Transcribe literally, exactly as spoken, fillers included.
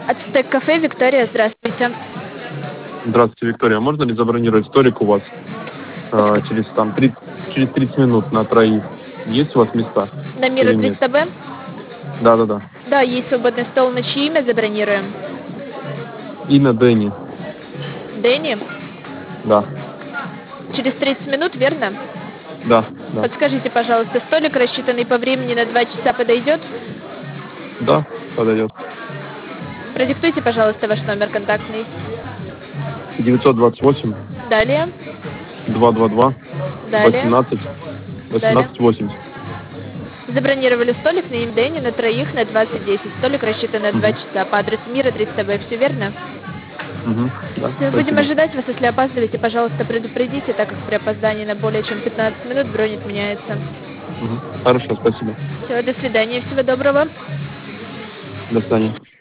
Ацтек кафе, Виктория, здравствуйте. Здравствуйте, Виктория. Можно ли забронировать столик у вас э, Подск- через там тридцать, через тридцать минут на троих? Есть у вас места На Мира или нет? триста Б? Да, да, да. Да, есть свободный стол, на чье имя забронируем? Имя Дэнни. Дэнни? Да, Через тридцать минут, верно? да, да. Подскажите, пожалуйста, столик, рассчитанный по времени на два часа, подойдет? Да, подойдет. Продиктуйте, пожалуйста, ваш номер контактный. девятьсот двадцать восемь Далее, два два два далее, восемнадцать далее. восемнадцать восемьдесят. Забронировали столик на имя Дэнни на троих на двадцать десять. Столик рассчитан на два Угу, часа по адресу Мира триста Б. Все верно? угу, да, Все, будем спасибо. ожидать вас. Если опаздываете, пожалуйста, предупредите, так как при опоздании на более чем пятнадцать минут бронь отменяется. Угу. Хорошо, спасибо. Все, до свидания, всего доброго. До свидания.